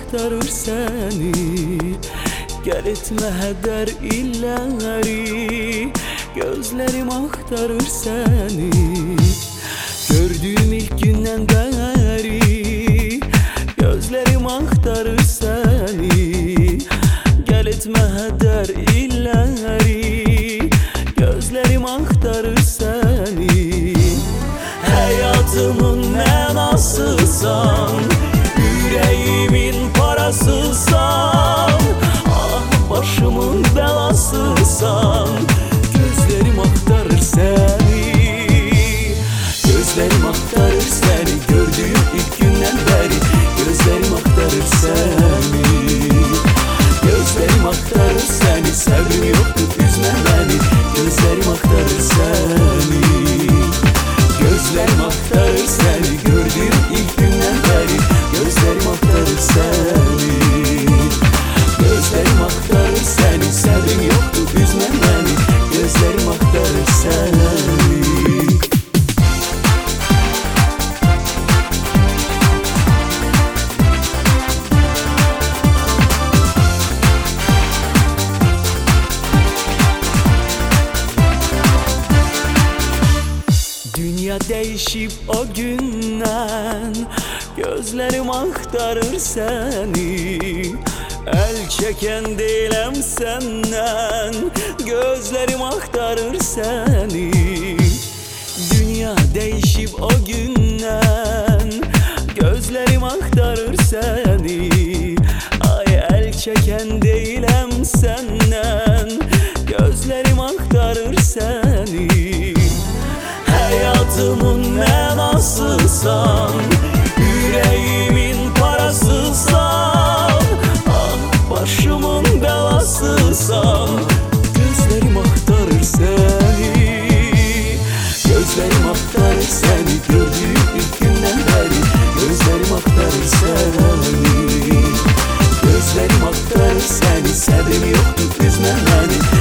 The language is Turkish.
aktarır seni. Gel etme heder illeri, gözlerim aktarır seni. Gördüğüm ilk günden beri gözlerim aktarır seni. Gel etme heder illeri, gözlerim aktarır seni. Hayatımın menasısan, yüreğimin parasısan, ah başımın belasısan. Gözlerim aktarır seni, gözlerim aktarır seni. Gördüğüm ilk günden beri gözlerim aktarır seni. Gözlerim aktarır seni, sabrim yoktu üzme beni. Gözlerim aktarır seni, gözlerim aktarır seni. Gördüğüm ilk günden beri gözlerim aktarır seni. Gözlerim aktarır seni, sabrim yoktu üzme beni. Gözlerim aktarır seni. Dünya değişip o günden, gözlerim aktarır seni. El çeken değilim senden, gözlerim aktarır seni. Dünya değişip o günden, gözlerim aktarır seni. Ay el çeken değilim senden, gözlerim aktarır seni. Hayatımın menasısan, yüreğimin parasısan, ah başımın belasısan. Gözlerim aktarır seni, gözlerim aktarır seni. Gördüğüm ilk günden beri gözlerim aktarır seni. Gözlerim aktarır seni, sabrim yoktu üzme beni.